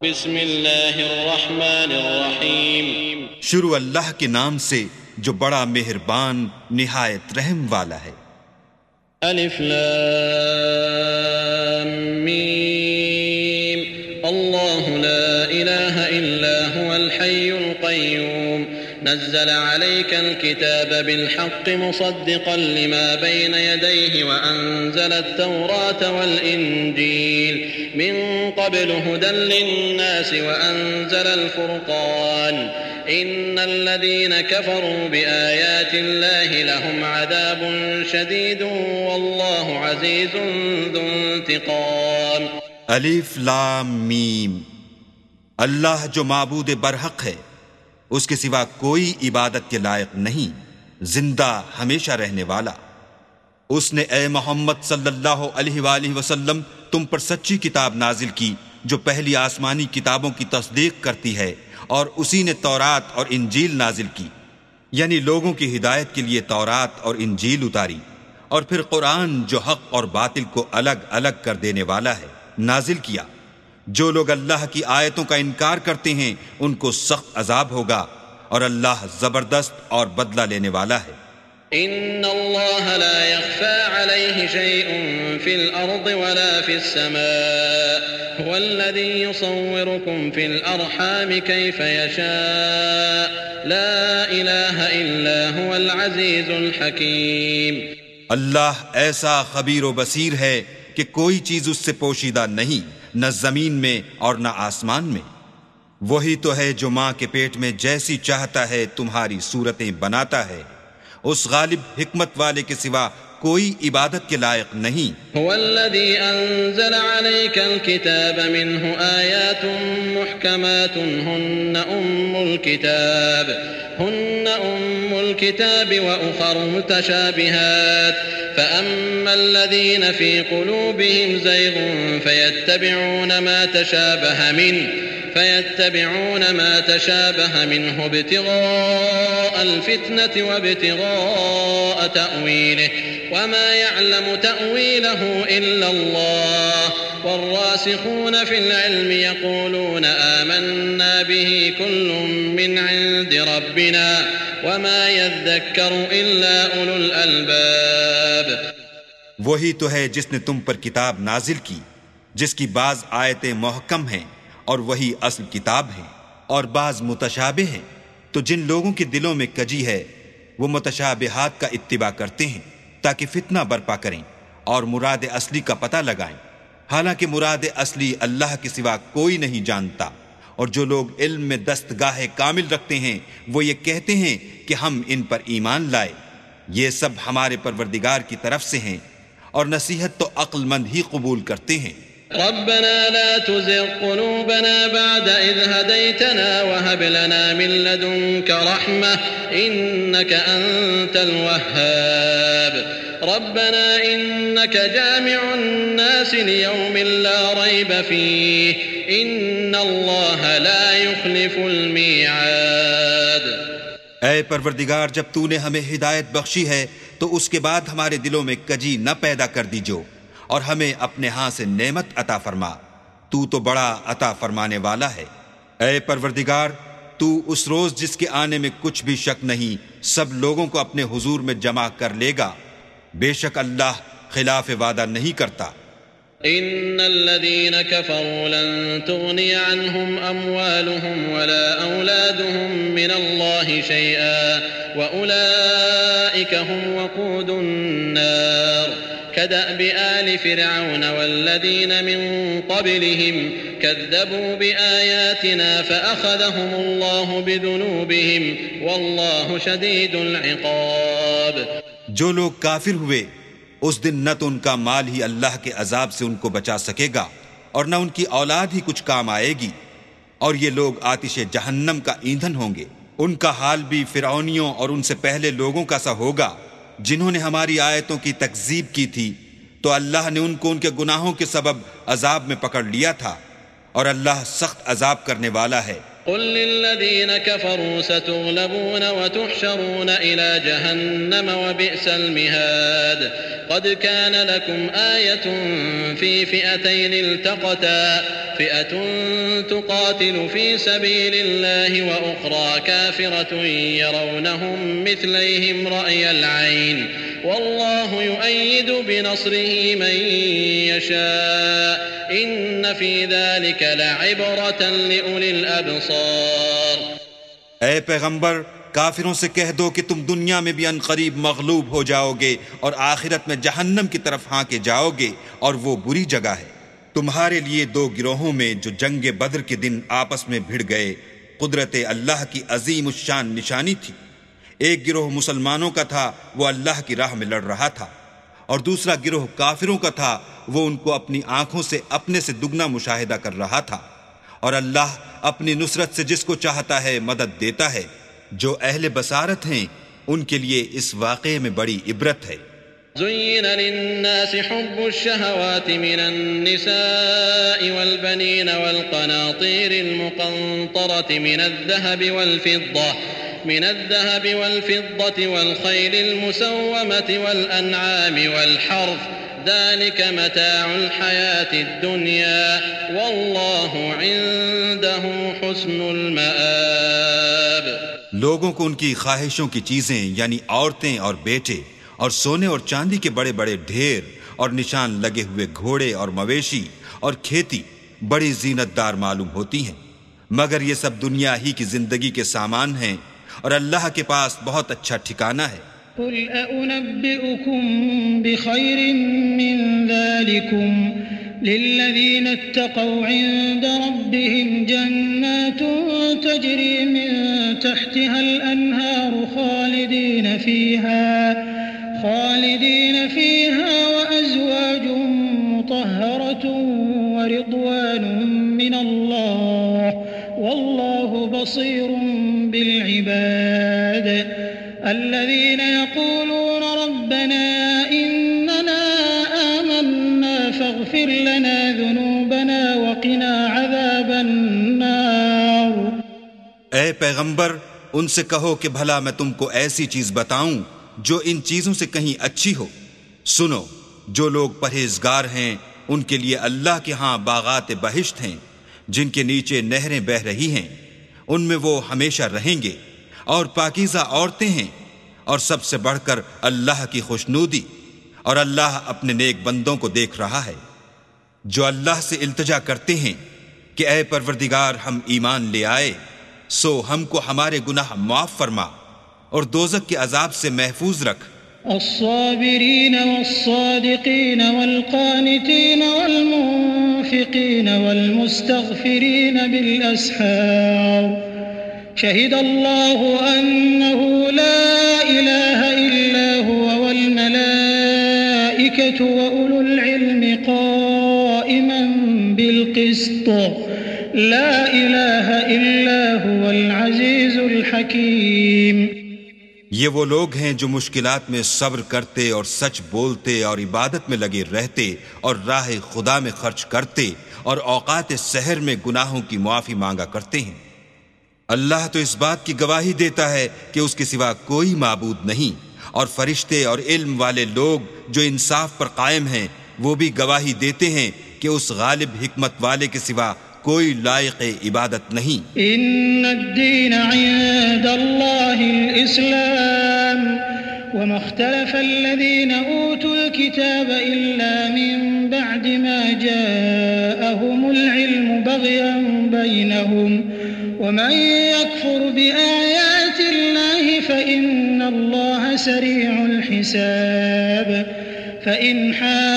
بسم اللہ الرحمن الرحیم، شروع اللہ کے نام سے جو بڑا مہربان نہایت رحم والا ہے۔ الف لام میم، اللہ لا الہ الا هو الحی القیوم، نزل عليك الكتاب بالحق مصدقا لما بين يديه وأنزل التوراة والإنجيل من قبل هدى للناس وأنزل الفرقان، إن الذين كفروا بآيات الله لهم عذاب شديد والله عزيز ذو انتقام۔ الف لام میم، اللہ جو معبود برحق ہے، اس کے سوا کوئی عبادت کے لائق نہیں، زندہ ہمیشہ رہنے والا۔ اس نے اے محمد صلی اللہ علیہ وآلہ وسلم تم پر سچی کتاب نازل کی جو پہلی آسمانی کتابوں کی تصدیق کرتی ہے، اور اسی نے تورات اور انجیل نازل کی، یعنی لوگوں کی ہدایت کے لیے تورات اور انجیل اتاری، اور پھر قرآن جو حق اور باطل کو الگ الگ کر دینے والا ہے نازل کیا۔ جو لوگ اللہ کی آیتوں کا انکار کرتے ہیں ان کو سخت عذاب ہوگا، اور اللہ زبردست اور بدلہ لینے والا ہے۔ ان اللہ لا يخفى عليه شيء في الارض ولا في السماء، هو الذي يصوركم في الارحام كيف يشاء، لا اله الا هو العزيز الحكيم۔ اللہ ایسا خبیر و بصیر ہے کہ کوئی چیز اس سے پوشیدہ نہیں، نہ زمین میں اور نہ آسمان میں۔ وہی تو ہے جو ماں کے پیٹ میں جیسی چاہتا ہے تمہاری صورتیں بناتا ہے، اس غالب حکمت والے کے سوا کوئی عبادت کے لائق نہیں۔ هو الذي أنزل عليك الكتاب منه آيات محكمات هن أم الكتاب وأخر متشابهات، فأما الذين في قلوبهم زيغ فيتبعون ما تشابه منه ابتغاء الفتنة وابتغاء تأويله، وما يعلم تأويله إلا الله، والراسخون في العلم يقولون آمنا به كل من عند ربنا وما يذكر إلا أولو الألباب۔ وہی تو ہے جس نے تم پر کتاب نازل کی جس کی بعض آیتیں محکم ہیں اور وہی اصل کتاب ہیں، اور بعض متشابہ ہیں، تو جن لوگوں کے دلوں میں کجی ہے وہ متشابہات کا اتباع کرتے ہیں تاکہ فتنہ برپا کریں اور مراد اصلی کا پتہ لگائیں، حالانکہ مراد اصلی اللہ کے سوا کوئی نہیں جانتا۔ اور جو لوگ علم میں دستگاہ کامل رکھتے ہیں وہ یہ کہتے ہیں کہ ہم ان پر ایمان لائے، یہ سب ہمارے پروردگار کی طرف سے ہیں، اور نصیحت تو عقل مند ہی قبول کرتے ہیں۔ ربنا لا تزغ قلوبنا بعد إذ هديتنا وهب لنا من لدنك رحمة إنك أنت الوهاب، ربنا إنك جامع الناس ليوم لا ريب فيه إن الله لا يخلف الميعاد۔ اے پروردگار، جب تو نے ہمیں ہدایت بخشی ہے تو اس کے بعد ہمارے دلوں میں کجی نہ پیدا کر دیجو، اور ہمیں اپنے ہاں سے نعمت عطا فرما، تو تو بڑا عطا فرمانے والا ہے۔ اے پروردگار، تو اس روز جس کے آنے میں کچھ بھی شک نہیں سب لوگوں کو اپنے حضور میں جمع کر لے گا، بے شک اللہ خلاف وعدہ نہیں کرتا۔ ان الذين كفروا لن تغني عنهم اموالهم ولا اولادهم من الله شيئا واولئك هم وقود النار، كدأب آل فرعون والذين من قبلهم كذبوا بآياتنا فأخذهم الله بذنوبهم والله شديد العقاب۔ جو لوگ کافر ہوئے اس دن نہ تو ان کا مال ہی اللہ کے عذاب سے ان کو بچا سکے گا اور نہ ان کی اولاد ہی کچھ کام آئے گی، اور یہ لوگ آتش جہنم کا ایندھن ہوں گے۔ ان کا حال بھی فرعونیوں اور ان سے پہلے لوگوں کا سا ہوگا جنہوں نے ہماری آیتوں کی تکذیب کی تھی، تو اللہ نے ان کو ان کے گناہوں کے سبب عذاب میں پکڑ لیا تھا، اور اللہ سخت عذاب کرنے والا ہے۔ قل للذين كفروا ستغلبون وتحشرون إلى جهنم وبئس المهاد قد كان لكم آية في فئتين التقتا فئة تقاتل في سبيل الله وأخرى كافرة يرونهم مثليهم رأي العين والله يؤيد بنصره من يشاء إن في ذلك لعبرة لأولي الأبصار۔ اے پیغمبر، کافروں سے کہہ دو کہ تم دنیا میں بھی عنقریب مغلوب ہو جاؤ گے اور آخرت میں جہنم کی طرف ہانکے جاؤ گے، اور وہ بری جگہ ہے۔ تمہارے لیے دو گروہوں میں جو جنگ بدر کے دن آپس میں بھڑ گئے قدرت اللہ کی عظیم الشان نشانی تھی۔ ایک گروہ مسلمانوں کا تھا، وہ اللہ کی راہ میں لڑ رہا تھا، اور دوسرا گروہ کافروں کا تھا، وہ ان کو اپنی آنکھوں سے اپنے سے دگنا مشاہدہ کر رہا تھا۔ اور اللہ اپنی نصرت سے جس کو چاہتا ہے مدد دیتا ہے۔ جو اہل بصارت ہیں ان کے لیے اس واقعے میں بڑی عبرت ہے۔ زين للناس حب الشهوات من النساء والبنين والقناطير المقنطرة من الذهب والفضة والخيل المسومة والأنعام والحرث ذلك متاع الحياة الدنيا والله عنده حسن المآب۔ لوگوں کو ان کی خواہشوں کی چیزیں یعنی عورتیں اور بیٹے اور سونے اور چاندی کے بڑے بڑے ڈھیر اور نشان لگے ہوئے گھوڑے اور مویشی اور کھیتی بڑی زینت دار معلوم ہوتی ہیں، مگر یہ سب دنیا ہی کی زندگی کے سامان ہیں، اور اللہ کے پاس بہت اچھا ٹھکانہ ہے۔ قل أنبئكم بخير من ذلكم للذين اتقوا عند ربهم جنات تجري من تحتها الأنهار خالدين فيها وأزواج مطهرة ورضوان من الله والله بصير بالعباد الذين يقولون ربنا إننا آمنا فاغفر لنا ذنوبنا وقنا عذاب النار۔ اے پیغمبر، ان سے کہو کہ بھلا میں تم کو ایسی چیز بتاؤں جو ان چیزوں سے کہیں اچھی ہو۔ سنو، جو لوگ پرہیزگار ہیں ان کے لیے اللہ کے ہاں باغات بہشت ہیں جن کے نیچے نہریں بہہ رہی ہیں، ان میں وہ ہمیشہ رہیں گے، اور پاکیزہ عورتیں ہیں، اور سب سے بڑھ کر اللہ کی خوشنودی، اور اللہ اپنے نیک بندوں کو دیکھ رہا ہے جو اللہ سے التجا کرتے ہیں کہ اے پروردگار ہم ایمان لے آئے، سو ہم کو ہمارے گناہ معاف فرما اور دوزخ کے عذاب سے محفوظ رکھ۔ الصابرين والصادقين والقانتين والمنفقين والمستغفرين بالأسحار شهد الله أنه لا إله إلا هو والملائكة وأولو العلم قائما بالقسط لا إله إلا هو العزيز الحكيم۔ یہ وہ لوگ ہیں جو مشکلات میں صبر کرتے اور سچ بولتے اور عبادت میں لگے رہتے اور راہ خدا میں خرچ کرتے اور اوقات سحر میں گناہوں کی معافی مانگا کرتے ہیں۔ اللہ تو اس بات کی گواہی دیتا ہے کہ اس کے سوا کوئی معبود نہیں، اور فرشتے اور علم والے لوگ جو انصاف پر قائم ہیں وہ بھی گواہی دیتے ہیں کہ اس غالب حکمت والے کے سوا کوئی لائق عبادت نہیں۔ ان الدین عند اللہ الاسلام وما اختلف الذين اوتوا الكتاب الا من بعد ما جاءهم العلم بغيا بينهم ومن يكفر بآيات الله فإن الله سريع الحساب فإن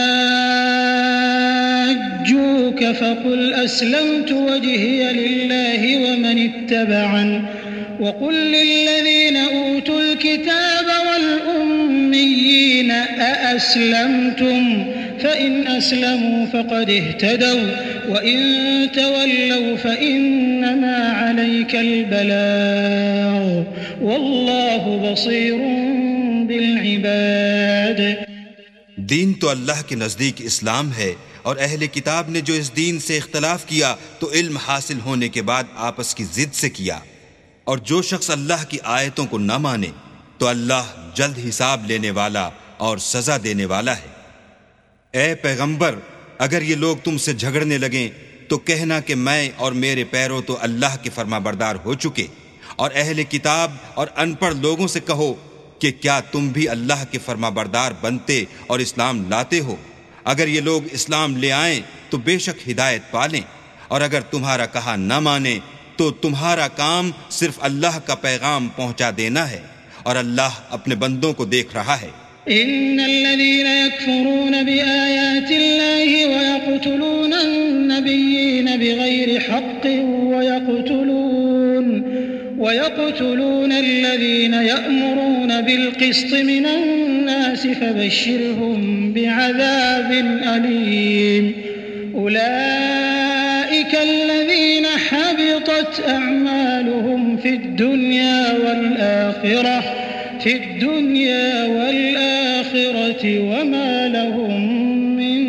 حاجوك فقل أسلمت وجهي لله ومن اتبعن وقل للذين أوتوا الكتاب والأميين أأسلمتم فإن أسلموا فقد اهتدوا وإن تولوا فإنما عليك البلاغ والله بصير بالعباد۔ دین تو اللہ کے نزدیک اسلام ہے، اور اہل کتاب نے جو اس دین سے اختلاف کیا تو علم حاصل ہونے کے بعد آپس کی ضد سے کیا، اور جو شخص اللہ کی آیتوں کو نہ مانے تو اللہ جلد حساب لینے والا اور سزا دینے والا ہے۔ اے پیغمبر، اگر یہ لوگ تم سے جھگڑنے لگیں تو کہنا کہ میں اور میرے پیرو تو اللہ کے فرما بردار ہو چکے، اور اہل کتاب اور ان پڑھ لوگوں سے کہو کہ کیا تم بھی اللہ کے فرما بردار بنتے اور اسلام لاتے ہو؟ اگر یہ لوگ اسلام لے آئیں تو بے شک ہدایت پالیں، اور اگر تمہارا کہا نہ مانے تو تمہارا کام صرف اللہ کا پیغام پہنچا دینا ہے، اور اللہ اپنے بندوں کو دیکھ رہا ہے۔ إن الذين يكفرون بآيات الله ويقتلون النبيين بغير حق ويقتلون الذين يأمرون بالقسط من الناس فبشرهم بعذاب أليم أولئك الذين حبطت أعمالهم في الدنيا والآخرة وما لهم من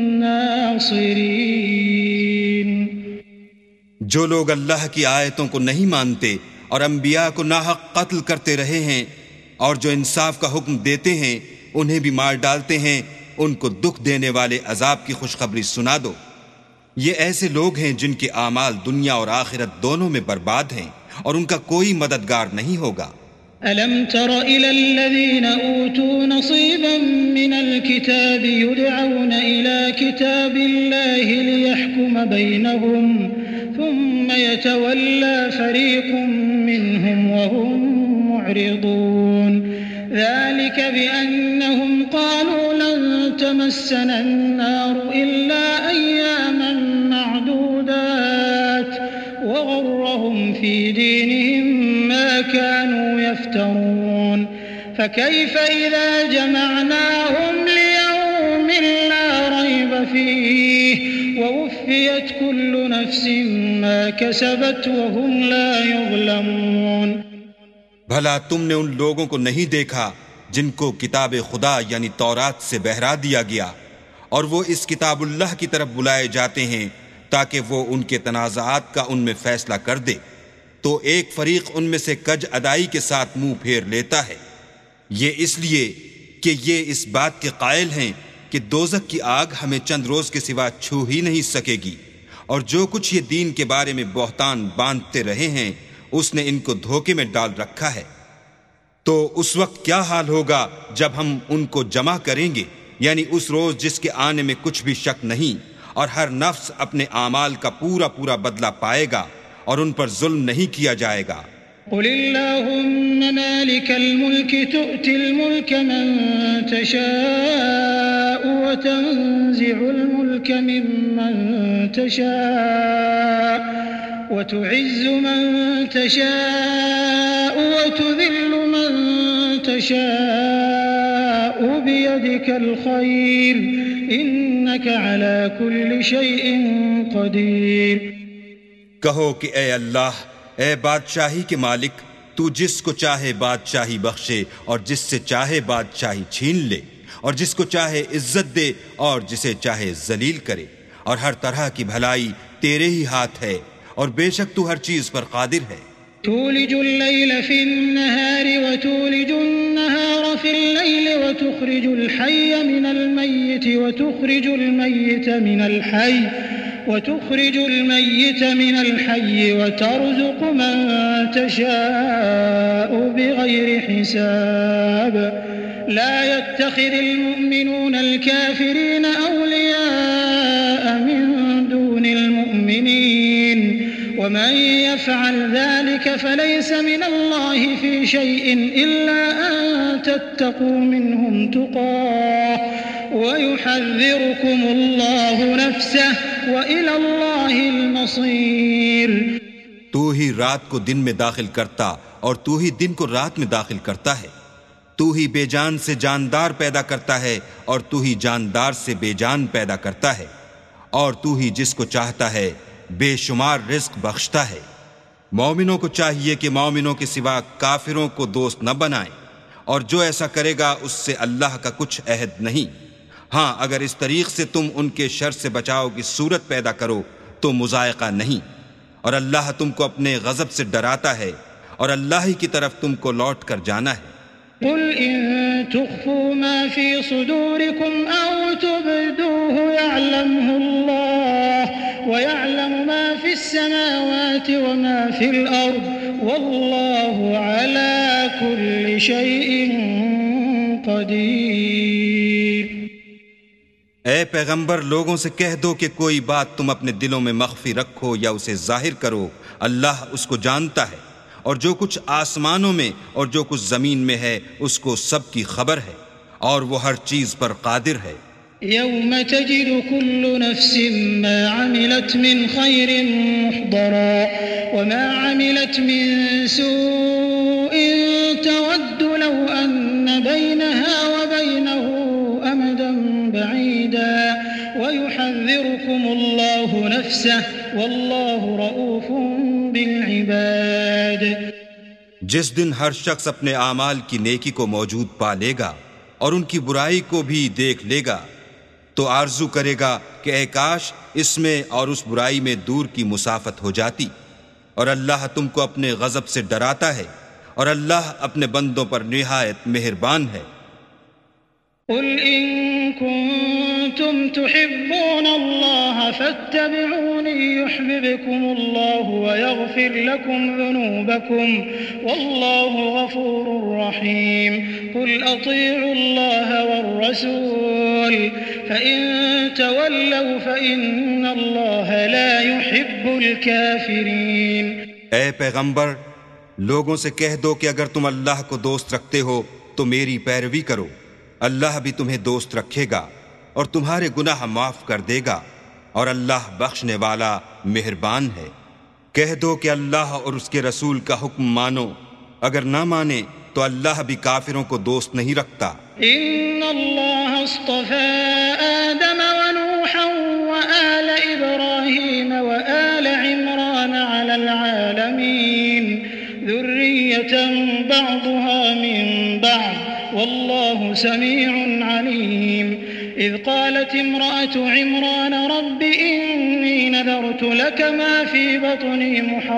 ناصرين۔ جو لوگ اللہ کی آیتوں کو نہیں مانتے اور انبیاء کو ناحق قتل کرتے رہے ہیں، اور جو انصاف کا حکم دیتے ہیں انہیں بھی مار ڈالتے ہیں، ان کو دکھ دینے والے عذاب کی خوشخبری سنا دو۔ یہ ایسے لوگ ہیں جن کے اعمال دنیا اور آخرت دونوں میں برباد ہیں، اور ان کا کوئی مددگار نہیں ہوگا۔ أَلَمْ تَرَ إِلَى الَّذِينَ أُوتُوا نَصِيبًا مِّنَ الْكِتَابِ يُدْعَوْنَ إِلَى كِتَابِ اللَّهِ لِيَحْكُمَ بَيْنَهُمْ ثُمَّ يَتَوَلَّى فَرِيقٌ مِّنْهُمْ وَهُمْ مُعْرِضُونَ ذَلِكَ بِأَنَّهُمْ قَالُوا لَن تَمَسَّنَا النَّارُ إِلَّا أَيَّامًا مَّعْدُودَاتٍ وَغَرَّهُمْ فِي دِينِهِم ما كانوا يفترون فكيف إذا جمعناهم ليوم لا ريب فيه ووفيت كل نفس ما كسبت وهم لا يظلمون۔ بھلا تم نے ان لوگوں کو نہیں دیکھا جن کو کتاب خدا یعنی تورات سے بہرا دیا گیا، اور وہ اس کتاب اللہ کی طرف بلائے جاتے ہیں تاکہ وہ ان کے تنازعات کا ان میں فیصلہ کر دے، تو ایک فریق ان میں سے کج ادائی کے ساتھ منہ پھیر لیتا ہے، یہ اس لیے کہ یہ اس بات کے قائل ہیں کہ دوزخ کی آگ ہمیں چند روز کے سوا چھو ہی نہیں سکے گی، اور جو کچھ یہ دین کے بارے میں بہتان باندھتے رہے ہیں اس نے ان کو دھوکے میں ڈال رکھا ہے۔ تو اس وقت کیا حال ہوگا جب ہم ان کو جمع کریں گے، یعنی اس روز جس کے آنے میں کچھ بھی شک نہیں، اور ہر نفس اپنے اعمال کا پورا پورا بدلہ پائے گا، اور ان پر ظلم نہیں کیا جائے گا۔ قل اللهم مالك الملك تؤتي الملك من تشاء وتنزع الملك ممن تشاء وتعز من تشاء وتذل من تشاء بيدك الخير إنك على كل شيء قدير۔ کہو کہ اے اللہ، اے بادشاہی کے مالک، تو جس کو چاہے بادشاہی بخشے اور جس سے چاہے بادشاہی چھین لے، اور جس کو چاہے عزت دے اور جسے چاہے ذلیل کرے، اور ہر طرح کی بھلائی تیرے ہی ہاتھ ہے، اور بے شک تو ہر چیز پر قادر ہے۔ تولج الليل في النهار وتولج النهار في الليل وتخرج الحي من الميت وتخرج الميت من الحي وترزق من تشاء بغير حساب لا يتخذ المؤمنون الكافرين أولياء من دون المؤمنين ومن يفعل ذلك فليس من الله في شيء إلا أن تتقوا منهم تقاه ويحذركم الله نفسه وإلى الله المصير۔ تو ہی رات کو دن میں داخل کرتا اور تو ہی دن کو رات میں داخل کرتا ہے، تو ہی بے جان سے جاندار پیدا کرتا ہے اور تو ہی جاندار سے بے جان پیدا کرتا ہے، اور تو ہی جس کو چاہتا ہے بے شمار رزق بخشتا ہے۔ مومنوں کو چاہیے کہ مومنوں کے سوا کافروں کو دوست نہ بنائیں، اور جو ایسا کرے گا اس سے اللہ کا کچھ عہد نہیں، ہاں اگر اس طریق سے تم ان کے شر سے بچاؤ کی صورت پیدا کرو تو مذائقہ نہیں، اور اللہ تم کو اپنے غضب سے ڈراتا ہے، اور اللہ ہی کی طرف تم کو لوٹ کر جانا ہے۔ قل إن تخفوا ما في صدوركم أو تبدوه يعلمه الله ويعلم ما في السماوات وما في الأرض والله على كل شيء قدير۔ اے پیغمبر، لوگوں سے کہہ دو کہ کوئی بات تم اپنے دلوں میں مخفی رکھو یا اسے ظاہر کرو، اللہ اس کو جانتا ہے، اور جو کچھ آسمانوں میں اور جو کچھ زمین میں ہے اس کو سب کی خبر ہے، اور وہ ہر چیز پر قادر ہے۔ يوم تجد كل نفس ما عملت من خير محضرا وما عملت من سوء تود لو أن بينها وبينه أمدا بعيدا ويحذركم الله نفسه والله رؤوف بالعباد۔ جس دن ہر شخص اپنے اعمال کی نیکی کو موجود پا لے گا اور ان کی برائی کو بھی دیکھ لے گا تو آرزو کرے گا کہ اے کاش اس میں اور اس برائی میں دور کی مسافت ہو جاتی، اور اللہ تم کو اپنے غضب سے ڈراتا ہے، اور اللہ اپنے بندوں پر نہایت مہربان ہے۔ قل إن كنتم تحبون الله فاتبعوني يحببكم الله ويغفر لكم ذنوبكم والله غفور رحيم قل أطيعوا الله والرسول فإن تولوا فإن الله لا يحب الكافرين۔ اے پیغمبر، لوگوں سے کہہ دو کہ اگر تم اللہ کو دوست رکھتے ہو تو میری پیروی کرو، اللہ بھی تمہیں دوست رکھے گا اور تمہارے گناہ معاف کر دے گا، اور اللہ بخشنے والا مہربان ہے۔ کہہ دو کہ اللہ اور اس کے رسول کا حکم مانو، اگر نہ مانے تو اللہ بھی کافروں کو دوست نہیں رکھتا۔ ان اللہ اصطفى آدم ونوحا وآل ابراہیم وآل عمران على العالمین ذریة بعضها من بعض والله سميع عليم۔ إذ قالت امرأة عمران رب إني نذرت لك ما في بطني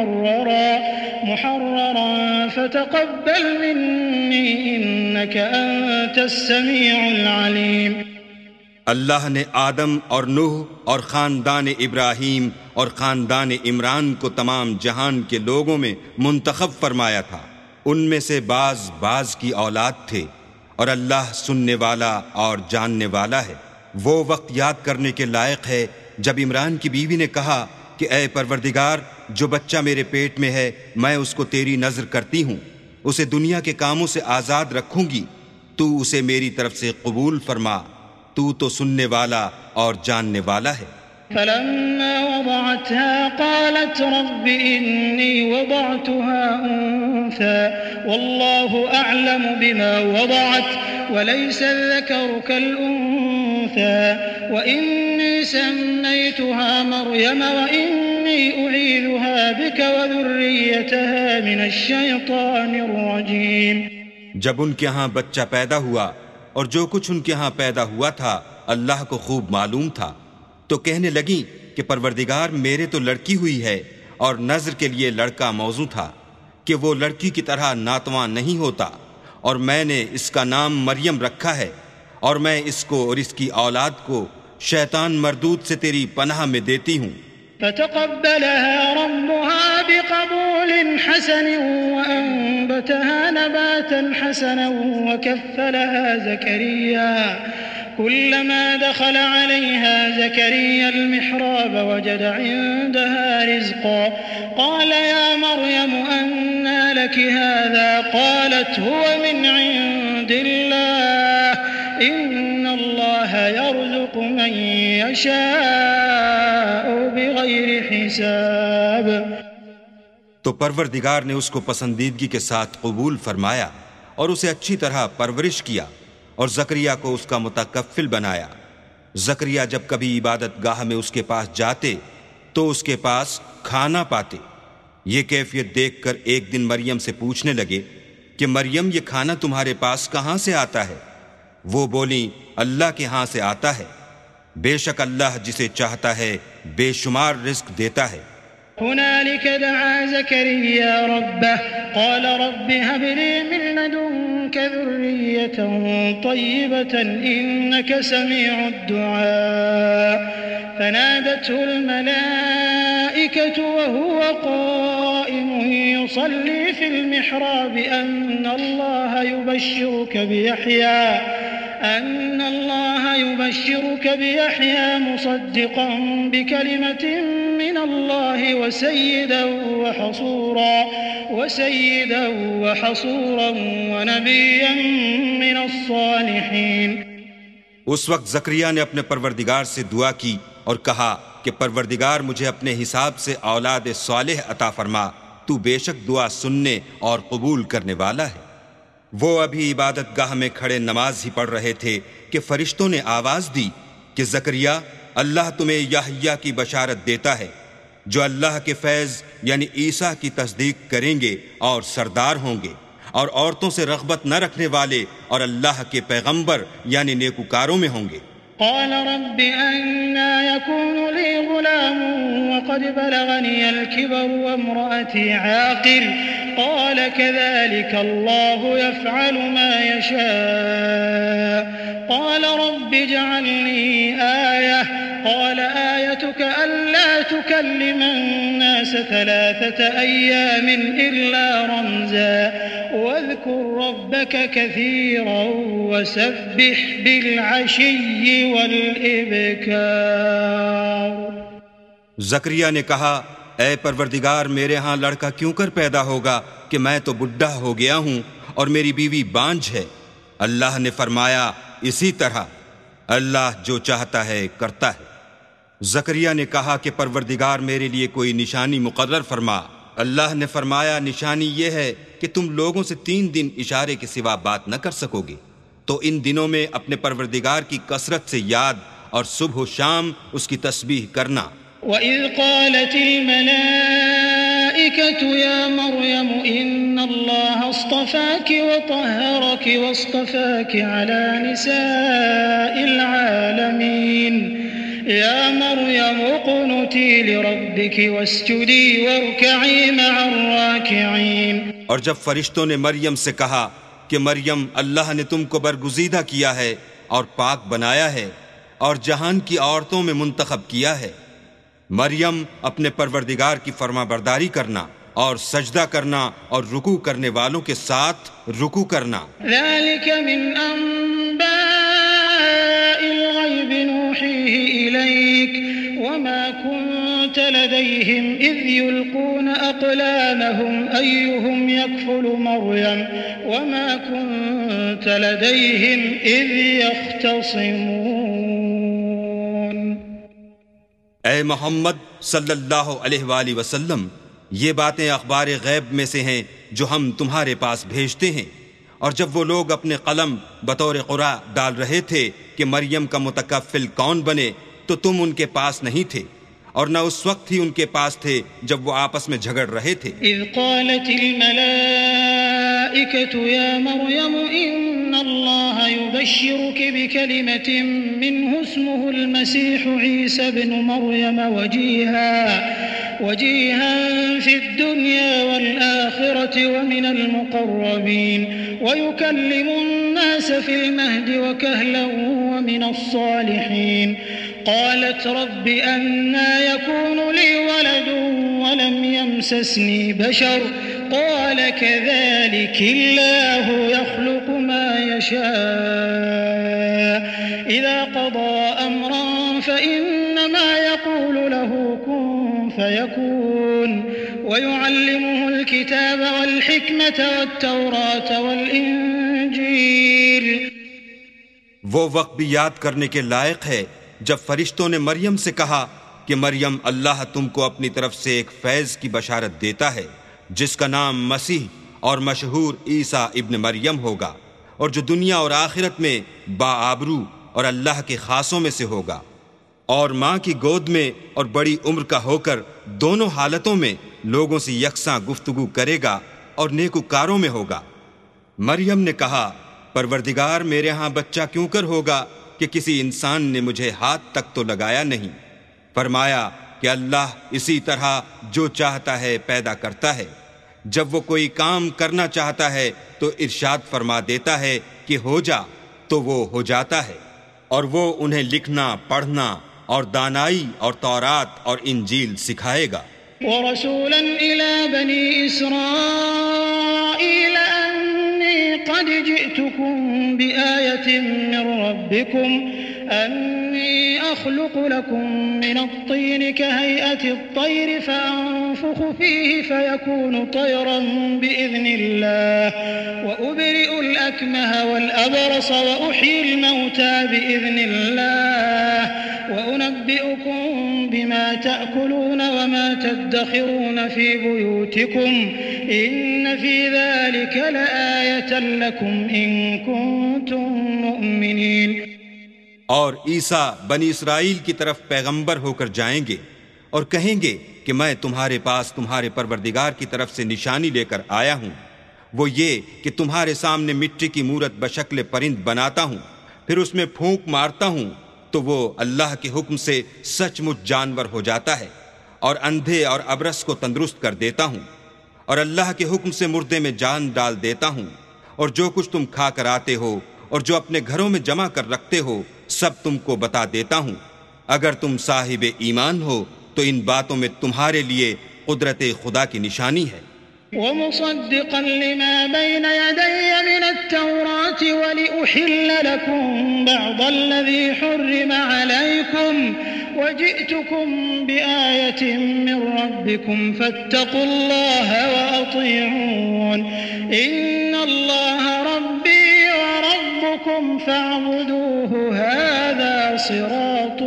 محررا فتقبل مني إنك أنت السميع العليم۔ اللہ نے آدم اور نوح اور خاندان ابراہیم اور خاندان عمران کو تمام جہان کے لوگوں میں منتخب فرمایا تھا، ان میں سے بعض کی اولاد تھے، اور اللہ سننے والا اور جاننے والا ہے۔ وہ وقت یاد کرنے کے لائق ہے جب عمران کی بیوی نے کہا کہ اے پروردگار، جو بچہ میرے پیٹ میں ہے میں اس کو تیری نذر کرتی ہوں، اسے دنیا کے کاموں سے آزاد رکھوں گی، تو اسے میری طرف سے قبول فرما، تو تو سننے والا اور جاننے والا ہے۔ فلما وضعتها قالت رب إني وضعتها أنثى والله أعلم بما وضعت وليس الذكر كالأنثى وإني سميتها مريم وإني أعيذها بك وذريتها من الشيطان الرجيم۔ جب ان کے ہاں بچہ پیدا ہوا اور جو کچھ ان کے ہاں پیدا ہوا تھا اللہ کو خوب معلوم تھا، تو کہنے لگیں کہ پروردگار میرے تو لڑکی ہوئی ہے، اور نذر کے لیے لڑکا موضوع تھا کہ وہ لڑکی کی طرح ناتواں نہیں ہوتا، اور میں نے اس کا نام مریم رکھا ہے، اور میں اس کو اور اس کی اولاد کو شیطان مردود سے تیری پناہ میں دیتی ہوں۔ فتقبلها ربها بقبول حسن وأنبتها نباتا حسنا وكفلها زكريا كلما دخل عليها زكريا المحراب وجد عندها رزقا قال يا مريم أنى لك هذا قالت هو من عند الله إن الله يرزق من يشاء بغير حساب۔ تو پروردگار نے اس کو پسندیدگی کے ساتھ قبول فرمایا اور اسے اچھی طرح پرورش کیا، اور زکریا کو اس کا متکفل بنایا۔ زکریا جب کبھی عبادت گاہ میں اس کے پاس جاتے تو اس کے پاس کھانا پاتے۔ یہ کیفیت دیکھ کر ایک دن مریم سے پوچھنے لگے کہ مریم، یہ کھانا تمہارے پاس کہاں سے آتا ہے؟ وہ بولیں اللہ کے ہاں سے آتا ہے، بے شک اللہ جسے چاہتا ہے بے شمار رزق دیتا ہے۔ هنالك دعا زكريا ربه قال رب هب لي من لدنك ذرية طيبة إنك سميع الدعاء فنادته الملائكة وهو قائم يصلي في المحراب أن الله يبشرك بيحيى مصدقا بكلمة من الله وسيدا وحصورا ونبيا من الصالحين۔ اس وقت زکریا نے اپنے پروردگار سے دعا کی اور کہا کہ پروردگار مجھے اپنے حساب سے اولاد صالح عطا فرما، تو بے شک دعا سننے اور قبول کرنے والا ہے۔ وہ ابھی عبادت گاہ میں کھڑے نماز ہی پڑھ رہے تھے کہ فرشتوں نے آواز دی کہ زکریا، اللہ تمہیں یحییٰ کی بشارت دیتا ہے جو اللہ کے فیض یعنی عیسیٰ کی تصدیق کریں گے اور سردار ہوں گے اور عورتوں سے رغبت نہ رکھنے والے اور اللہ کے پیغمبر یعنی نیکوکاروں میں ہوں گے۔ قال رب أنا يكون لي غلام وقد بلغني الكبر وامرأتي عاقر قال كذلك الله يفعل ما يشاء قال رب اجعل لي آية قال آيتك ألا تكلم الناس 3 أيام إلا رمزا واذكر ربك كثيرا وسبح بالعشي والإبكار۔ زکریا نے کہا، اے پروردگار میرے ہاں لڑکا کیوں کر پیدا ہوگا کہ میں تو بڈھا ہو گیا ہوں اور میری بیوی بانجھ ہے۔ اللہ نے فرمایا، اسی طرح اللہ جو چاہتا ہے کرتا ہے۔ زکریا نے کہا کہ پروردگار میرے لیے کوئی نشانی مقرر فرما۔ اللہ نے فرمایا، نشانی یہ ہے کہ تم لوگوں سے 3 دن اشارے کے سوا بات نہ کر سکو گے، تو ان دنوں میں اپنے پروردگار کی کثرت سے یاد اور صبح و شام اس کی تسبیح کرنا۔ وَإِذْ قَالَتِ الْمَلَائِكَةُ يَا مَرْيَمُ إِنَّ اللَّهَ اصْطَفَاكِ وَطَهَّرَكِ وَاصْطَفَاكِ عَلَى نِسَاءِ الْعَالَمِينَ يَا مَرْيَمُ اقْنُتِي لِرَبِّكِ وَاسْجُدِي وَارْكَعِي مَعَ الرَّاكِعِينَ۔ اور جب فرشتوں نے مریم سے کہا کہ مریم، اللہ نے تم کو برگزیدہ کیا ہے اور پاک بنایا ہے اور جہان کی عورتوں میں منتخب کیا ہے، مریم اپنے پروردگار کی فرما برداری کرنا اور سجدہ کرنا اور رکوع کرنے والوں کے ساتھ رکوع کرنا۔ ذلك من انباء الغیب نوحیہ الیک وما كنت لديهم اذ يلقون اقلامهم ايهم يكفل مريم وما كنت لديهم اذ يختصمون۔ اے محمد صلی اللہ علیہ وآلہ وسلم، یہ باتیں اخبار غیب میں سے ہیں جو ہم تمہارے پاس بھیجتے ہیں، اور جب وہ لوگ اپنے قلم بطور قرعہ ڈال رہے تھے کہ مریم کا متکفل کون بنے تو تم ان کے پاس نہیں تھے، اور نہ اس وقت ہی ان کے پاس تھے جب وہ آپس میں جھگڑ رہے تھے۔ اذ قالت الملائکة یا مریم ان اللہ یبشرک بکلمة منہ اسمہ المسیح عیسی بن مریم وجیہا فی الدنیا والآخرة ومن المقربین ویکلم الناس فی المہد وکہلا ومن الصالحین۔ قالت رب أنا يكون لي ولد ولم يمسسني بشر قال كذلك الله يخلق ما يشاء إذا قضى أمرا فإنما يقول له كن فيكون ويعلمه الكتاب والحكمة والتوراة والإنجيل۔ وہ وقت بھی یاد کرنے کے لائق ہے جب فرشتوں نے مریم سے کہا کہ مریم، اللہ تم کو اپنی طرف سے ایک فیض کی بشارت دیتا ہے جس کا نام مسیح اور مشہور عیسیٰ ابن مریم ہوگا، اور جو دنیا اور آخرت میں باآبرو اور اللہ کے خاصوں میں سے ہوگا، اور ماں کی گود میں اور بڑی عمر کا ہو کر دونوں حالتوں میں لوگوں سے یکساں گفتگو کرے گا اور نیکوکاروں میں ہوگا۔ مریم نے کہا، پروردگار میرے ہاں بچہ کیوں کر ہوگا کہ کسی انسان نے مجھے ہاتھ تک تو لگایا نہیں۔ فرمایا کہ اللہ اسی طرح جو چاہتا ہے پیدا کرتا ہے، جب وہ کوئی کام کرنا چاہتا ہے تو ارشاد فرما دیتا ہے کہ ہو جا، تو وہ ہو جاتا ہے، اور وہ انہیں لکھنا، پڑھنا اور دانائی اور تورات اور انجیل سکھائے گا۔ ورسولا إلى بني إسرائيل أني قد جئتكم بآية من ربكم أني أخلق لكم من الطين كهيئة الطير فأنفخ فيه فيكون طيرا بإذن الله وأبرئ الأكمه والأبرص وأحيي الموتى بإذن الله وأنبئكم بما تأكلون وما تدخرون في بيوتكم إن في ذلك لآية لكم إن كنتم مؤمنين۔ اور عیسیٰ بنی اسرائیل کی طرف پیغمبر ہو کر جائیں گے اور کہیں گے کہ میں تمہارے پاس تمہارے پروردگار کی طرف سے نشانی لے کر آیا ہوں، وہ یہ کہ تمہارے سامنے مٹی کی مورت بشکل پرند بناتا ہوں، پھر اس میں پھونک مارتا ہوں تو وہ اللہ کے حکم سے سچ مچ جانور ہو جاتا ہے، اور اندھے اور ابرص کو تندرست کر دیتا ہوں، اور اللہ کے حکم سے مردے میں جان ڈال دیتا ہوں، اور جو کچھ تم کھا کر آتے ہو اور جو اپنے گھروں میں جمع کر رکھتے ہو سب تم کو بتا دیتا ہوں۔ اگر تم صاحب ایمان ہو تو ان باتوں میں تمہارے لیے قدرت خدا کی نشانی ہے۔ ومصدقا لما بين يدي من التوراة ولأحل لكم بعض الذي حرم عليكم وجئتكم بآية من ربكم فاتقوا الله وأطيعون إن الله ربي وربكم فاعبدوه هذا صراط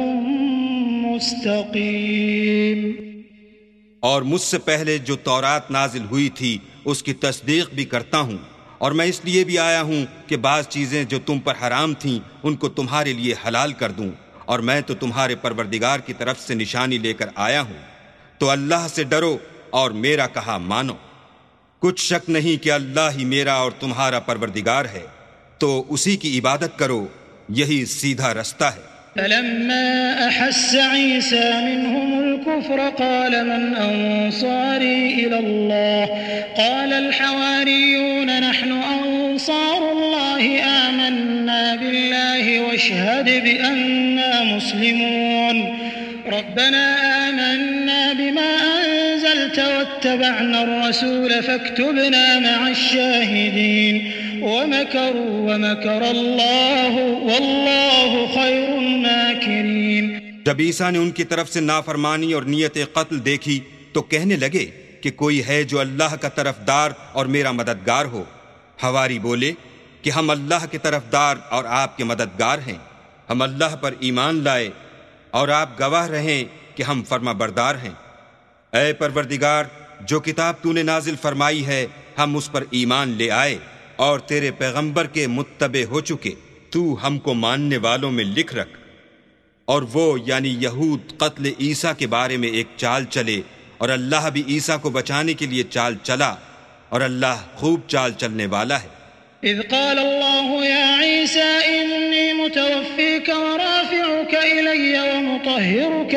مستقيم۔ اور مجھ سے پہلے جو تورات نازل ہوئی تھی اس کی تصدیق بھی کرتا ہوں، اور میں اس لیے بھی آیا ہوں کہ بعض چیزیں جو تم پر حرام تھیں ان کو تمہارے لیے حلال کر دوں، اور میں تو تمہارے پروردگار کی طرف سے نشانی لے کر آیا ہوں، تو اللہ سے ڈرو اور میرا کہا مانو۔ کچھ شک نہیں کہ اللہ ہی میرا اور تمہارا پروردگار ہے، تو اسی کی عبادت کرو، یہی سیدھا رستہ ہے۔ فلما أحس عيسى منهم الكفر قال من أنصاري إلى الله قال الحواريون نحن أنصار الله آمنا بالله واشهد بأننا مسلمون ربنا آمنا بما أنزلت واتبعنا الرسول فاكتبنا مع الشاهدين ومكروا ومكر الله والله خير الماكرين۔ جب عیسیٰ نے ان کی طرف سے نافرمانی اور نیت قتل دیکھی تو کہنے لگے کہ کوئی ہے جو اللہ کا طرفدار اور میرا مددگار ہو۔ حواری بولے کہ ہم اللہ کے طرفدار اور آپ کے مددگار ہیں، ہم اللہ پر ایمان لائے اور آپ گواہ رہیں کہ ہم فرما بردار ہیں۔ اے پروردگار، جو کتاب تو نے نازل فرمائی ہے ہم اس پر ایمان لے آئے اور تیرے پیغمبر کے متبع ہو چکے، تو ہم کو ماننے والوں میں لکھ رکھ۔ اور وہ یعنی یہود قتل عیسیٰ کے بارے میں ایک چال چلے، اور اللہ بھی عیسیٰ کو بچانے کے لیے چال چلا، اور اللہ خوب چال چلنے والا ہے۔ إذ قال الله يا عيسى إني متوفيك ورافعك إلي ومطهرك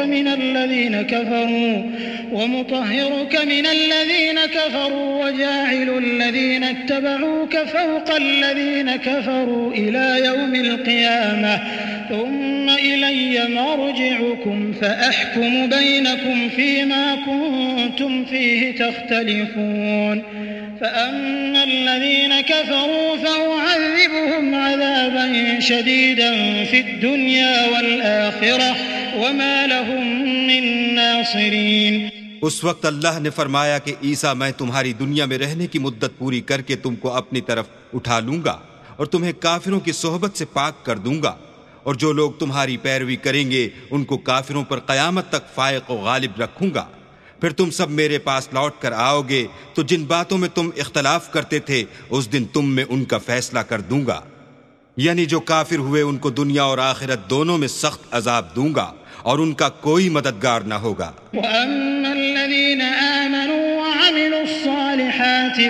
من الذين كفروا وجاعل الذين اتبعوك فوق الذين كفروا إلى يوم القيامة ثم إلي مرجعكم فأحكم بينكم فيما كنتم فيه تختلفون فأما الذين كفروا فأعذبهم عذابا شديدا في الدنيا والآخرة وما لهم من ناصرين۔ اس وقت اللہ نے فرمایا کہ عیسیٰ میں تمہاری دنیا میں رہنے کی مدت پوری کر کے تم کو اپنی طرف اٹھا لوں گا اور تمہیں کافروں کی صحبت سے پاک کر دوں گا، اور جو لوگ تمہاری پیروی کریں گے ان کو کافروں پر قیامت تک فائق و غالب رکھوں گا۔ پھر تم سب میرے پاس لوٹ کر آؤ گے تو جن باتوں میں تم اختلاف کرتے تھے اس دن تم میں ان کا فیصلہ کر دوں گا، یعنی جو کافر ہوئے ان کو دنیا اور آخرت دونوں میں سخت عذاب دوں گا اور ان کا کوئی مددگار نہ ہوگا۔ وَأَمَّا الَّذِينَ آمَنُوا وَعَمِلُوا الصَّالِحَاتِ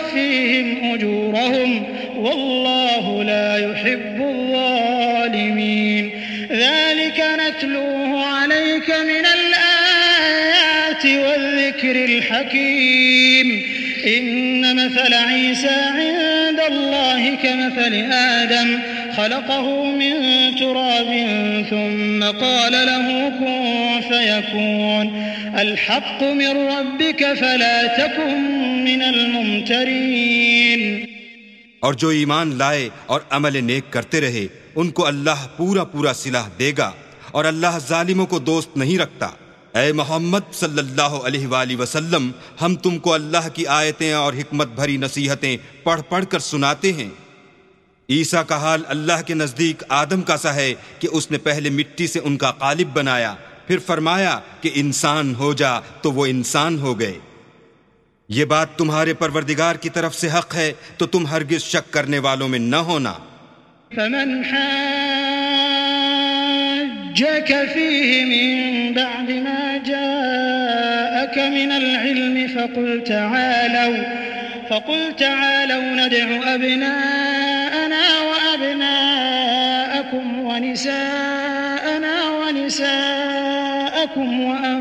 فَيُوَفِّيهِمْ أُجُورَهُمْ وَاللَّهُ لَا يُحِبُّ الظَّالِمِينَ۔ عليك من الآيات والذكر الحكيم إن مثل عيسى عند الله كمثل آدم خلقه من تراب ثم قال له كن فيكون الحق من ربك فلا تكن من الممترين. اور جو ایمان لائے اور عمل نیک کرتے رہے ان کو اللہ پورا پورا صلاح دے گا، اور اللہ ظالموں کو دوست نہیں رکھتا. اے محمد صلی اللہ علیہ وآلہ وسلم، ہم تم کو اللہ کی آیتیں اور حکمت بھری نصیحتیں پڑھ پڑھ کر سناتے ہیں. عیسیٰ کا حال اللہ کے نزدیک آدم کا سا ہے کہ اس نے پہلے مٹی سے ان کا قالب بنایا، پھر فرمایا کہ انسان ہو جا تو وہ انسان ہو گئے. یہ بات تمہارے پروردگار کی طرف سے حق ہے تو تم ہرگز شک کرنے والوں میں نہ ہونا. فمن حاجك فيه من بعد ما جاءك من العلم فقل تعالوا ندع أبناءنا وأبناءكم ونساءنا ونساءكم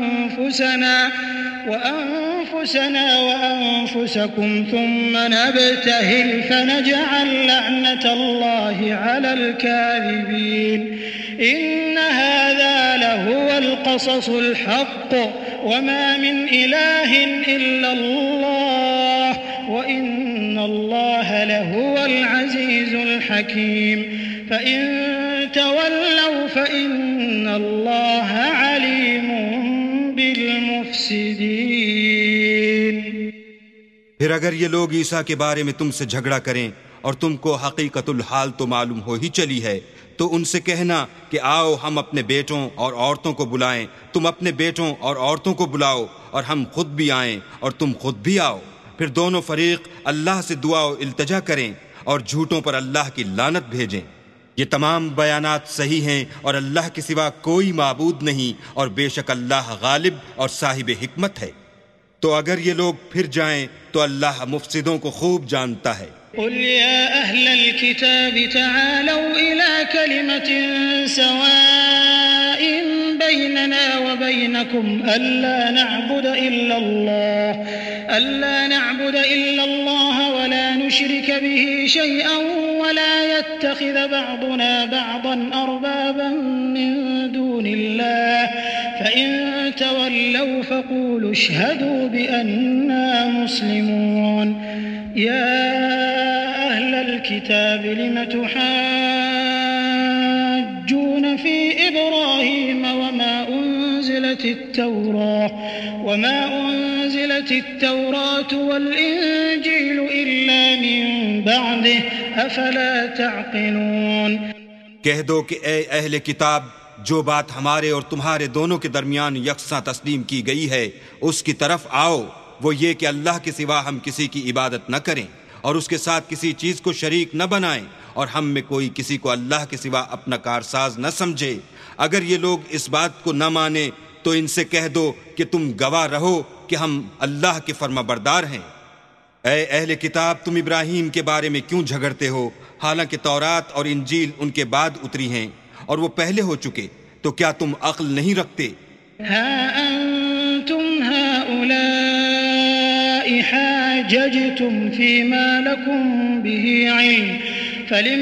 وأنفسنا وأنفسكم ثم نبتهل فنجعل لعنة الله على الكاذبين إن هذا لهو القصص الحق وما من إله إلا الله وإن الله لهو العزيز الحكيم فإن تولوا فإن الله عليم بالمفسدين. پھر اگر یہ لوگ عیسیٰ کے بارے میں تم سے جھگڑا کریں اور تم کو حقیقت الحال تو معلوم ہو ہی چلی ہے، تو ان سے کہنا کہ آؤ ہم اپنے بیٹوں اور عورتوں کو بلائیں، تم اپنے بیٹوں اور عورتوں کو بلاؤ اور ہم خود بھی آئیں اور تم خود بھی آؤ. پھر دونوں فریق اللہ سے دعا و التجا کریں اور جھوٹوں پر اللہ کی لعنت بھیجیں. یہ تمام بیانات صحیح ہیں اور اللہ کے سوا کوئی معبود نہیں، اور بے شک اللہ غالب اور صاحب حکمت ہے. تو اگر یہ لوگ پھر جائیں تو اللہ مفسدوں کو خوب جانتا ہے. قل يا أهل الكتاب تعالوا إلى كلمة سواء بيننا وبينكم ألا نعبد إلا الله ولا نشرك به شيئا ولا يتخذ بعضنا بعضا أربابا من دون الله فإن تولوا فقولوا اشهدوا بأننا مسلمون. يا أهل الكتاب لم تحاجون في إبراهيم وما أنزلت التوراة والإنجيل إلا من بعده أفلا تعقلون. کہہ دو کہ اے اہل کتاب، جو بات ہمارے اور تمہارے دونوں کے درمیان یکساں تسلیم کی گئی ہے اس کی طرف آؤ. وہ یہ کہ اللہ کے سوا ہم کسی کی عبادت نہ کریں اور اس کے ساتھ کسی چیز کو شریک نہ بنائیں، اور ہم میں کوئی کسی کو اللہ کے سوا اپنا کارساز نہ سمجھے. اگر یہ لوگ اس بات کو نہ مانیں تو ان سے کہہ دو کہ تم گواہ رہو کہ ہم اللہ کے فرما بردار ہیں. اے اہل کتاب، تم ابراہیم کے بارے میں کیوں جھگڑتے ہو حالانکہ تورات اور انجیل ان کے بعد اتری ہیں اور وہ پہلے ہو چکے؟ تو کیا تم عقل نہیں رکھتے؟ ہاں انتم هؤلاء حاججتم فيما لكم به علم فلم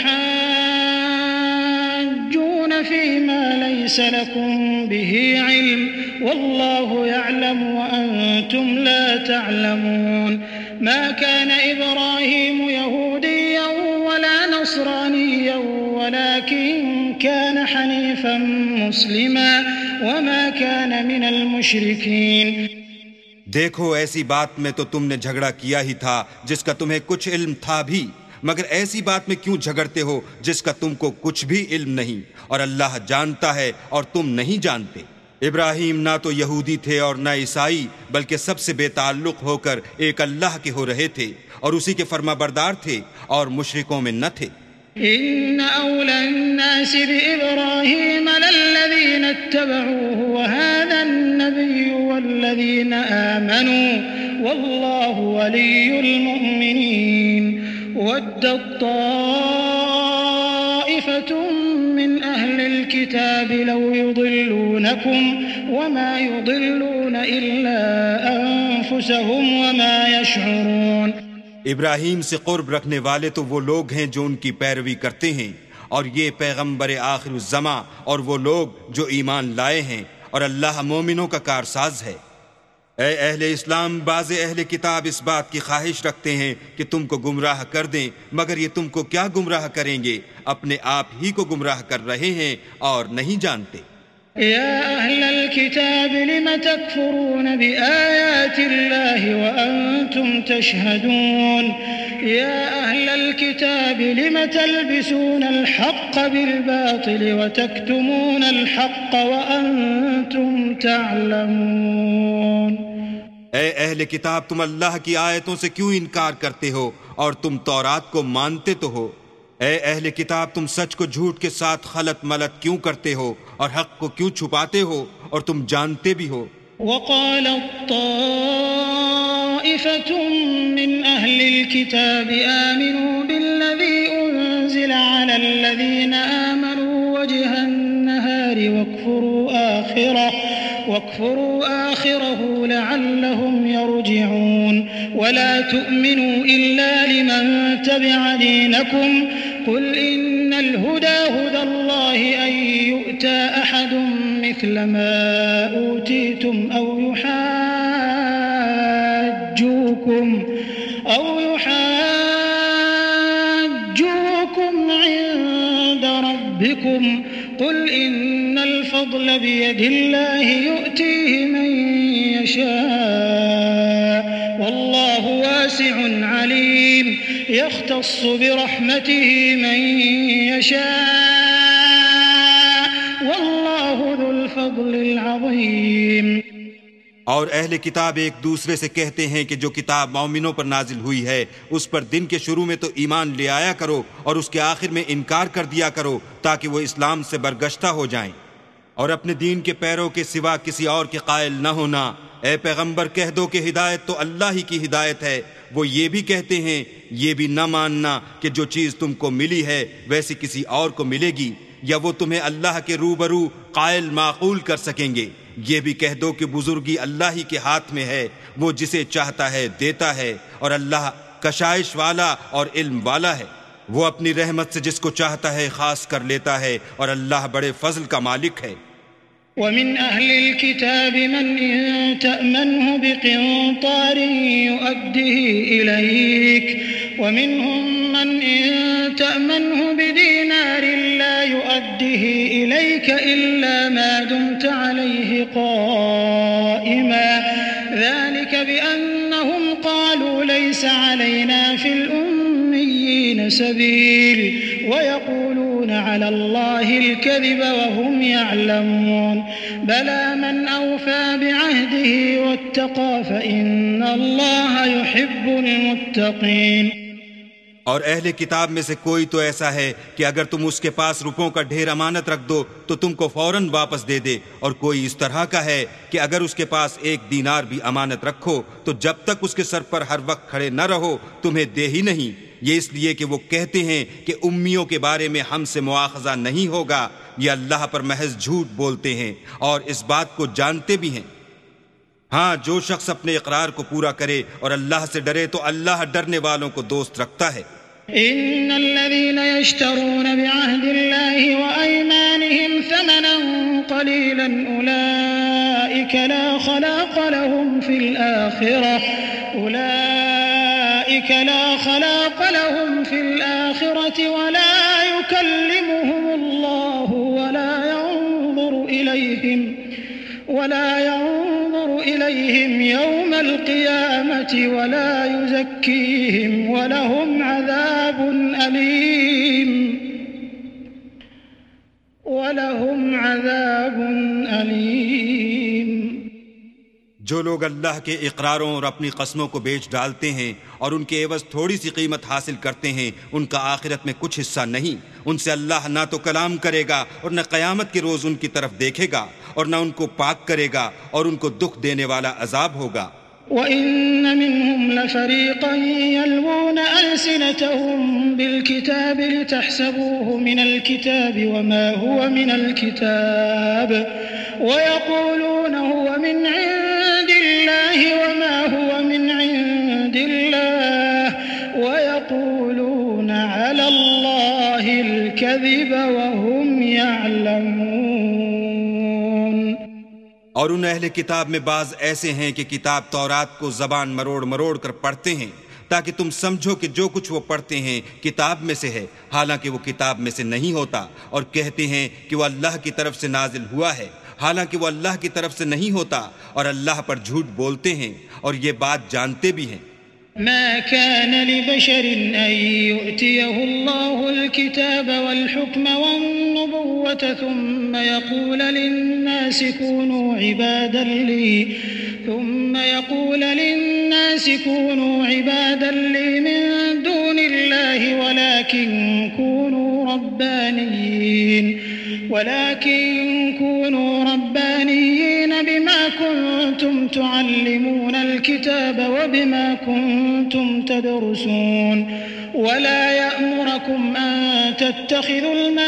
تحاجون فيما ليس لكم به علم والله يعلم وأنتم لا تعلمون. ما كان إبراهيم يهوديا ولا نصرانيا ولكن كان حنيفا مسلما وما كان من المشركين. دیکھو، ایسی بات میں تو تم نے جھگڑا کیا ہی تھا جس کا تمہیں کچھ علم تھا بھی، مگر ایسی بات میں کیوں جھگڑتے ہو جس کا تم کو کچھ بھی علم نہیں، اور اللہ جانتا ہے اور تم نہیں جانتے. ابراہیم نہ تو یہودی تھے اور نہ عیسائی، بلکہ سب سے بے تعلق ہو کر ایک اللہ کے ہو رہے تھے اور اسی کے فرما بردار تھے اور مشرکوں میں نہ تھے. إن أولى الناس بإبراهيم للذين اتبعوه وهذا النبي والذين آمنوا والله ولي المؤمنين. ودت طائفة من أهل الكتاب لو يضلونكم وما يضلون إلا أنفسهم وما يشعرون. ابراہیم سے قرب رکھنے والے تو وہ لوگ ہیں جو ان کی پیروی کرتے ہیں، اور یہ پیغمبر آخر الزماں اور وہ لوگ جو ایمان لائے ہیں، اور اللہ مومنوں کا کارساز ہے. اے اہل اسلام، بعض اہل کتاب اس بات کی خواہش رکھتے ہیں کہ تم کو گمراہ کر دیں، مگر یہ تم کو کیا گمراہ کریں گے؟ اپنے آپ ہی کو گمراہ کر رہے ہیں اور نہیں جانتے. يا أهل الكتاب لم تكفرون بآيات الله وأنتم تشهدون يا أهل الكتاب لم تلبسون الحق بالباطل وتكتمون الحق وأنتم تعلمون. اے اہل کتاب، تم اللہ کی آیتوں سے کیوں انکار کرتے ہو اور تم تورات کو مانتے تو ہو؟ اے اہل کتاب، تم سچ کو جھوٹ کے ساتھ خلط ملط کیوں کرتے ہو اور حق کو کیوں چھپاتے ہو اور تم جانتے بھی ہو؟ وقالت طائفة من أهل الكتاب آمنوا بالذي أنزل على الذين آمنوا وجه النهار واكفروا آخره لعلهم يرجعون ولا تؤمنوا إلا لمن تبع دينكم قل إن الهدى هدى الله أن يؤتى أحد مثل ما أوتيتم أو يحاجوكم عند ربكم قل إن الفضل بيد الله يؤتيه من يشاء والله واسع عليم يختص برحمته من يشاء والله ذو الفضل العظيم. اور اہل کتاب ایک دوسرے سے کہتے ہیں کہ جو کتاب مومنوں پر نازل ہوئی ہے اس پر دن کے شروع میں تو ایمان لے آیا کرو اور اس کے آخر میں انکار کر دیا کرو تاکہ وہ اسلام سے برگشتہ ہو جائیں، اور اپنے دین کے پیروں کے سوا کسی اور کے قائل نہ ہونا. اے پیغمبر، کہہ دو کہ ہدایت تو اللہ ہی کی ہدایت ہے. وہ یہ بھی کہتے ہیں یہ بھی نہ ماننا کہ جو چیز تم کو ملی ہے ویسی کسی اور کو ملے گی، یا وہ تمہیں اللہ کے روبرو قائل معقول کر سکیں گے. یہ بھی کہہ دو کہ بزرگی اللہ ہی کے ہاتھ میں ہے، وہ جسے چاہتا ہے دیتا ہے، اور اللہ کشائش والا اور علم والا ہے. وہ اپنی رحمت سے جس کو چاہتا ہے خاص کر لیتا ہے، اور اللہ بڑے فضل کا مالک ہے. ومن أهل الكتاب من إن تأمنه بقنطار يؤده إليك ومنهم من إن تأمنه بدينار لا يؤده إليك إلا ما دمت عليه قائما ذلك بأنهم قالوا ليس علينا في الأميين سبيل ويقولون على الله الكذب وهم يعلمون بلى من أوفى بعهده واتقى فإن الله يحب المتقين. اور اہل کتاب میں سے کوئی تو ایسا ہے کہ اگر تم اس کے پاس روپوں کا ڈھیر امانت رکھ دو تو تم کو فوراً واپس دے دے، اور کوئی اس طرح کا ہے کہ اگر اس کے پاس 1 دینار بھی امانت رکھو تو جب تک اس کے سر پر ہر وقت کھڑے نہ رہو تمہیں دے ہی نہیں. یہ اس لیے کہ وہ کہتے ہیں کہ امیوں کے بارے میں ہم سے مواخذہ نہیں ہوگا. یہ اللہ پر محض جھوٹ بولتے ہیں اور اس بات کو جانتے بھی ہیں. ہاں، جو شخص اپنے اقرار کو پورا کرے اور اللہ سے ڈرے تو اللہ ڈرنے والوں کو دوست رکھتا ہے. إن الذين يشترون بعهد الله وأيمانهم ثمنا قليلا أولئك لا خلاق لهم في الآخرة ولا يكلمهم الله ولا ينظر إليهم يوم القيامة ولا يزكيهم ولهم عذاب أليم. جو لوگ اللہ کے اقراروں اور اپنی قسموں کو بیچ ڈالتے ہیں اور ان کے عوض تھوڑی سی قیمت حاصل کرتے ہیں، ان کا آخرت میں کچھ حصہ نہیں. ان سے اللہ نہ تو کلام کرے گا اور نہ قیامت کے روز ان کی طرف دیکھے گا، اور نہ ان کو پاک کرے گا، اور ان کو دکھ دینے والا عذاب ہوگا. وَإِنَّ مِنْهُمْ لَفَرِيقًا يَلْوُونَ أَلْسِنَتَهُمْ بِالْكِتَابِ لِتَحْسَبُوهُ مِنَ الْكِتَابِ وَمَا هُوَ مِنَ الْكِتَابِ وَيَقُولُونَ هُوَ مِنْ عِنْدِ اللَّهِ وَمَا هُوَ مِنْ عِنْدِ اللَّهِ وَيَقُولُونَ عَلَى اللَّهِ الْكَذِبَ وَهُمْ يَعْلَمُونَ۔ اور ان اہل کتاب میں بعض ایسے ہیں کہ کتاب تورات کو زبان مروڑ مروڑ کر پڑھتے ہیں تاکہ تم سمجھو کہ جو کچھ وہ پڑھتے ہیں کتاب میں سے ہے، حالانکہ وہ کتاب میں سے نہیں ہوتا، اور کہتے ہیں کہ وہ اللہ کی طرف سے نازل ہوا ہے، حالانکہ وہ اللہ کی طرف سے نہیں ہوتا، اور اللہ پر جھوٹ بولتے ہیں اور یہ بات جانتے بھی ہیں۔ ما كان لبشر أن يؤتيه الله الكتاب والحكم والنبوة ثم يقول للناس كونوا عبادا لي من دون الله ولكن كونوا ربانيين بما كنتم تعلمون الكتاب وبما كنتم تدرسون ولا يأمركم أن تتخذوا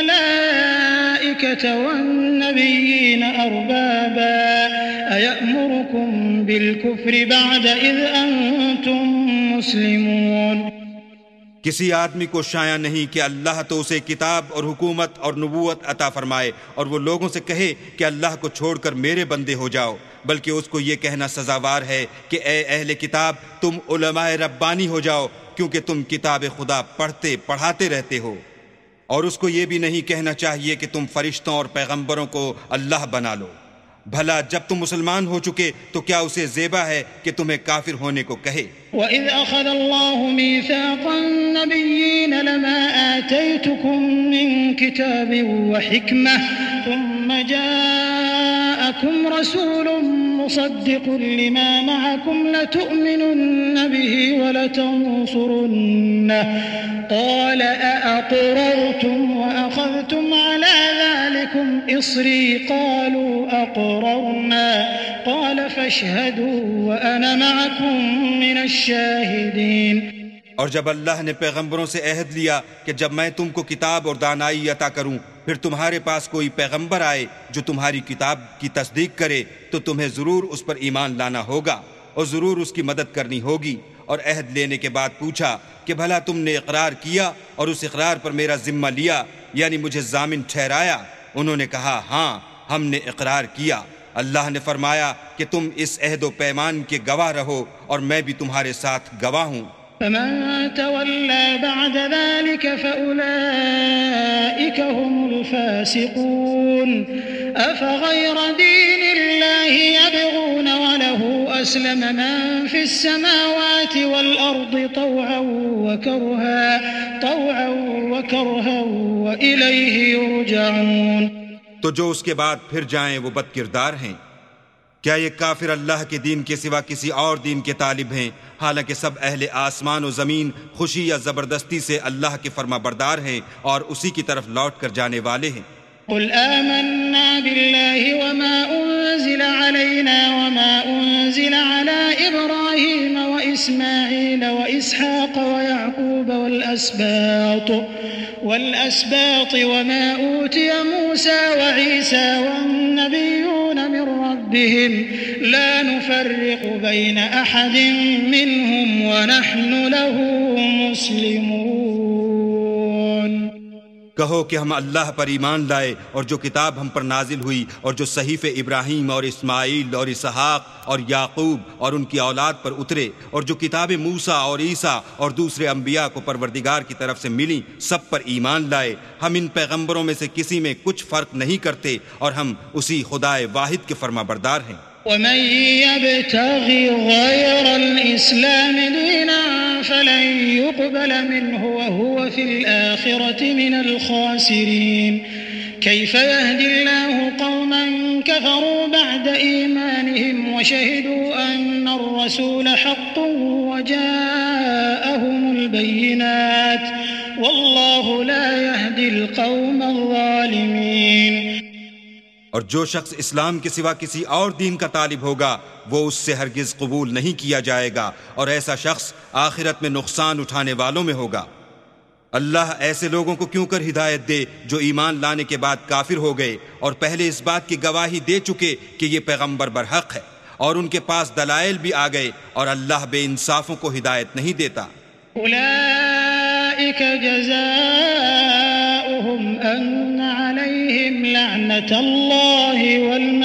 الملائكة والنبيين أربابا أيأمركم بالكفر بعد إذ أنتم مسلمون۔ کسی آدمی کو شایع نہیں کہ اللہ تو اسے کتاب اور حکومت اور نبوت عطا فرمائے اور وہ لوگوں سے کہے کہ اللہ کو چھوڑ کر میرے بندے ہو جاؤ، بلکہ اس کو یہ کہنا سزاوار ہے کہ اے اہل کتاب تم علماء ربانی ہو جاؤ، کیونکہ تم کتاب خدا پڑھاتے رہتے ہو، اور اس کو یہ بھی نہیں کہنا چاہیے کہ تم فرشتوں اور پیغمبروں کو اللہ بنا لو۔ بھلا جب تم مسلمان ہو چکے تو کیا اسے زیبا ہے کہ تمہیں کافر ہونے کو کہے؟ وَإِذْ أَخَذَ اللَّهُ مِيثَاقَ النَّبِيِّينَ لَمَا آتَيْتُكُم مِّن كِتَابٍ وَحِكْمَةٍ ثُمَّ جَاءَكُمْ رَسُولٌ مُصَدِّقٌ لِّمَا مَعَكُمْ لَتُؤْمِنُنَّ بِهِ وَلَتَنصُرُنَّهُ قَالَ أَأَقْرَرْتُمْ وَأَخَذْتُمْ عَلَى ذَلِكُمْ إِصْرِي قَالُوا أَقْرَرْنَا قَالَ فَاشْهَدُوا وَأَنَا مَعَكُمْ مِنَ الشَّاهِدِينَ۔ اور جب اللہ نے پیغمبروں سے عہد لیا کہ جب میں تم کو کتاب اور دانائی عطا کروں، پھر تمہارے پاس کوئی پیغمبر آئے جو تمہاری کتاب کی تصدیق کرے تو تمہیں ضرور اس پر ایمان لانا ہوگا اور ضرور اس کی مدد کرنی ہوگی۔ اور عہد لینے کے بعد پوچھا کہ بھلا تم نے اقرار کیا اور اس اقرار پر میرا ذمہ لیا، یعنی مجھے ضامن ٹھہرایا؟ انہوں نے کہا ہاں ہم نے اقرار کیا۔ اللہ نے فرمایا کہ تم اس عہد و پیمان کے گواہ رہو اور میں بھی تمہارے ساتھ گواہ ہوں۔ فمن تولى بعد ذلك فأولئك هم الفاسقون۔ أفغير دين الله يبغون وله أسلم من في السماوات والأرض طوعا وكرها وإليه يرجعون۔ تو جو اس کے بعد پھر جائیں وہ بد کردار ہیں۔ کیا یہ کافر اللہ کے دین کے سوا کسی اور دین کے طالب ہیں، حالانکہ سب اہل آسمان و زمین خوشی یا زبردستی سے اللہ کے فرما بردار ہیں اور اسی کی طرف لوٹ کر جانے والے ہیں۔ قل آمنا بالله وما أنزل علينا وما أنزل على إبراهيم وإسماعيل وإسحاق ويعقوب والأسباط وما أوتي موسى وعيسى والنبيون من ربهم لا نفرق بين أحد منهم ونحن له مسلمون۔ کہو کہ ہم اللہ پر ایمان لائے اور جو کتاب ہم پر نازل ہوئی اور جو صحیفے ابراہیم اور اسماعیل اور اسحاق اور یعقوب اور ان کی اولاد پر اترے اور جو کتاب موسیٰ اور عیسیٰ اور دوسرے انبیاء کو پروردگار کی طرف سے ملی سب پر ایمان لائے۔ ہم ان پیغمبروں میں سے کسی میں کچھ فرق نہیں کرتے اور ہم اسی خدائے واحد کے فرما بردار ہیں۔ ومن يبتغ غير الإسلام دينا فلن يقبل منه وهو في الآخرة من الخاسرين۔ كيف يهدي الله قوما كفروا بعد إيمانهم وشهدوا أن الرسول حق وجاءهم البينات والله لا يهدي القوم الظالمين۔ اور جو شخص اسلام کے سوا کسی اور دین کا طالب ہوگا وہ اس سے ہرگز قبول نہیں کیا جائے گا، اور ایسا شخص آخرت میں نقصان اٹھانے والوں میں ہوگا۔ اللہ ایسے لوگوں کو کیوں کر ہدایت دے جو ایمان لانے کے بعد کافر ہو گئے اور پہلے اس بات کی گواہی دے چکے کہ یہ پیغمبر برحق ہے، اور ان کے پاس دلائل بھی آ گئے، اور اللہ بے انصافوں کو ہدایت نہیں دیتا۔ أولئك جزاؤهم أن عليهم لعنة الله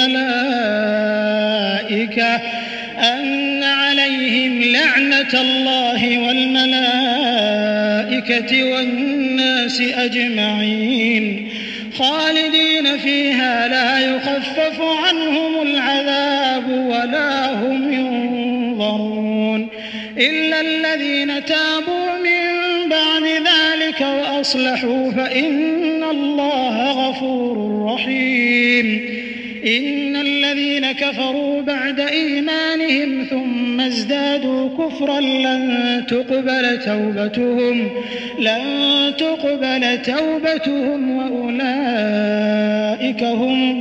والملائكة والناس أجمعين خالدين فيها لا يخفف عنهم العذاب ولا هم ينظرون إلا الذين تابوا من بعد ذلك وأصلحوا فإن الله غفور رحيم إن الذين كفروا بعد إيمانهم ثم ازدادوا كفرا لن تقبل توبتهم وأولئك هم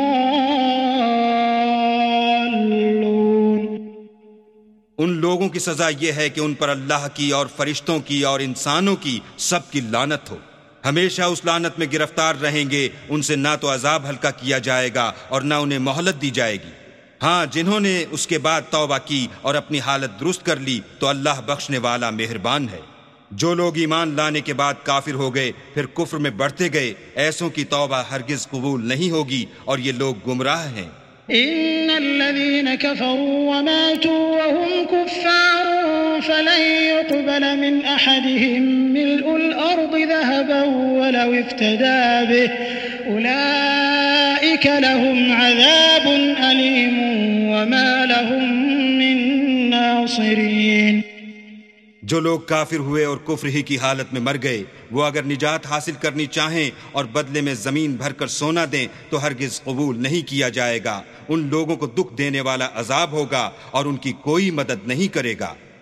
الضالون۔ ان لوگوں کی سزا یہ ہے کہ ان پر اللہ کی اور فرشتوں کی اور انسانوں کی سب کی لعنت ہو، ہمیشہ اس لعنت میں گرفتار رہیں گے، ان سے نہ تو عذاب ہلکا کیا جائے گا اور نہ انہیں مہلت دی جائے گی۔ ہاں، جنہوں نے اس کے بعد توبہ کی اور اپنی حالت درست کر لی تو اللہ بخشنے والا مہربان ہے۔ جو لوگ ایمان لانے کے بعد کافر ہو گئے پھر کفر میں بڑھتے گئے، ایسوں کی توبہ ہرگز قبول نہیں ہوگی، اور یہ لوگ گمراہ ہیں۔ إن الذين كفروا وماتوا وهم كفار فلن يقبل من أحدهم ملء الأرض ذهبا ولو افتدى به أولئك لهم عذاب أليم وما لهم من ناصرين۔ جو لوگ کافر ہوئے اور کفر ہی کی حالت میں مر گئے، وہ اگر نجات حاصل کرنی چاہیں اور بدلے میں زمین بھر کر سونا دیں تو ہرگز قبول نہیں کیا جائے گا۔ ان لوگوں کو دکھ دینے والا عذاب ہوگا اور ان کی کوئی مدد نہیں کرے گا۔